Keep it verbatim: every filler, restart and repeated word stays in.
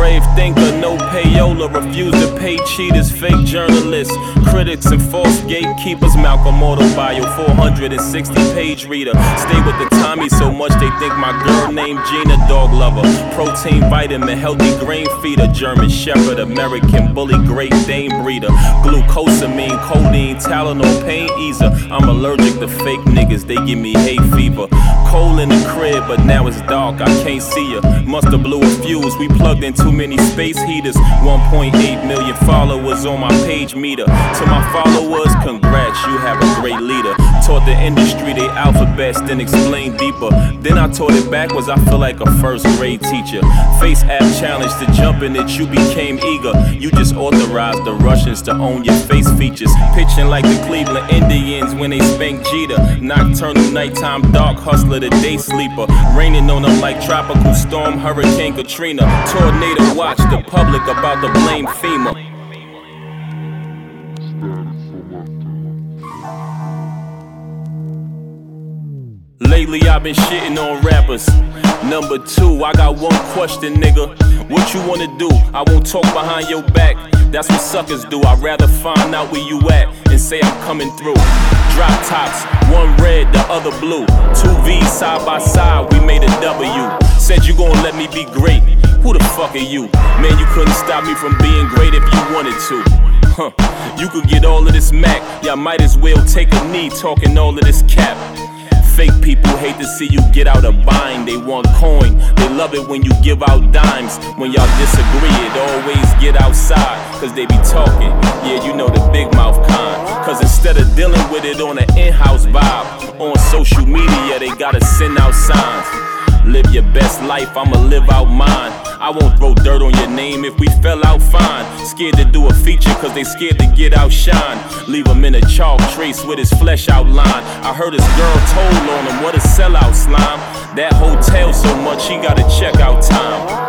slave thinker, no payola. Refuse to pay cheaters, fake journalists, critics and false gatekeepers. Malcolm Autobio, four hundred sixty page reader. Stay with the Tommy so much they think my girl named Gina. Dog lover, protein vitamin, healthy grain feeder. German Shepherd, American bully, Great Dane breeder. Glucosamine, codeine, Tylenol, pain easer. I'm allergic to fake niggas, they give me hay fever. Cold in the crib, but now it's dark, I can't see ya. Musta blew a fuse, we plugged in too many space heaters. one point eight million followers on my page meter. To my followers, congrats, you have a great leader. Taught the industry they alphabets, then explained deeper. Then I taught it backwards, I feel like a first grade teacher. Face app challenge to jump in it, you became eager. You just authorized the Russians to own your face features. Pitching like the Cleveland Indians when they spank Jeter. Nocturnal, nighttime, dark hustler, the day sleeper. Raining on them like tropical storm, Hurricane Katrina. Tornado watch, the public about to blame FEMA. Lately I've been shitting on rappers. Number two, I got one question, nigga. What you wanna do? I won't talk behind your back. That's what suckers do. I'd rather find out where you at and say I'm coming through. Drop tops, one red, the other blue. Two V's side by side, we made a W. Said you gon' let me be great. Who the fuck are you? Man, you couldn't stop me from being great if you wanted to. Huh, you could get all of this Mac. Y'all might as well take a knee talking all of this cap. Fake people hate to see you get out of bind. They want coin, they love it when you give out dimes. When y'all disagree, it always get outside, cause they be talking, yeah, you know the big mouth kind. Cause instead of dealing with it on an in-house vibe, on social media they gotta send out signs. Live your best life, I'ma live out mine. I won't throw dirt on your name if we fell out fine. Scared to do a feature cause they scared to get outshine. Leave him in a chalk trace with his flesh outlined. I heard his girl told on him, what a sellout slime. That hotel so much he got a checkout time.